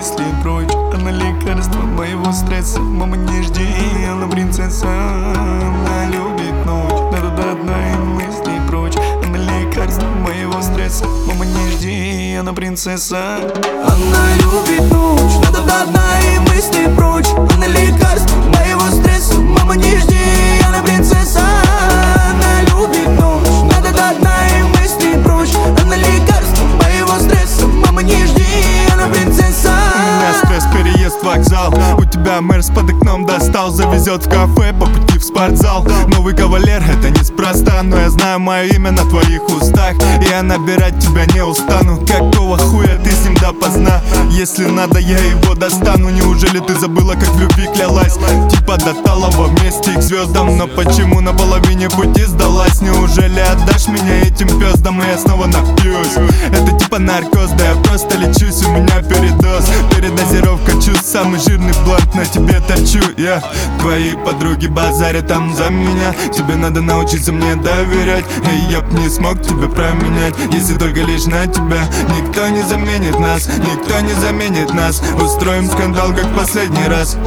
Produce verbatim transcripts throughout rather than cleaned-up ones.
мысли прочь. Она лекарство моего стресса. Мама, не жди, она принцесса. Она любит ночь, надо до дна и мысли прочь. Она лекарство моего стресса. Мама, не жди, она принцесса. Она любит ночь, надо до дна и мысли прочь. Она лекарство моего стресса. Мама, не жди, она принцесса. Она любит ночь, надо до дна и мысли прочь. Она лекарство моего стресса. Мама, не жди, она принцесса. У меня стресс, переезд, вокзал. У тебя Мерс под окном достал. Завезет в кафе по пути в спортзал. Новый кавалер, это неспроста. Но я знаю мое имя на твоих устах. Я набирать тебя не устану. Какого хуя ты с ним допоздна? Если надо, я его достану. Неужели ты забыла, как в любви клялась? Типа до Талова вместе к звездам. Но почему на половине пути сдалась? Неужели отдашь меня этим пёздам? И я снова напьюсь. Это типа наркоз, да я просто лечусь. У меня передоз, передозировка чувств. Самый жирный блант на тебе торчу я. Твои подруги базарят там за меня. Тебе надо научиться мне доверять. И я б не смог тебя променять, если только лишь на тебя. Никто не заменит нас, никто не заменит нас. Устроим скандал, как последний раз.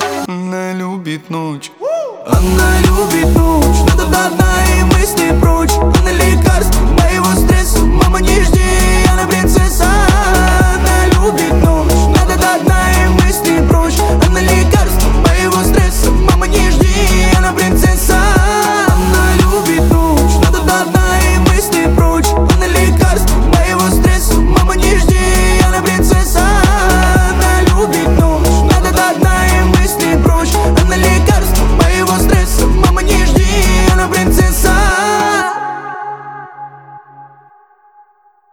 Она любит ночь. Она любит ночь, надо до дна и мысли прочь.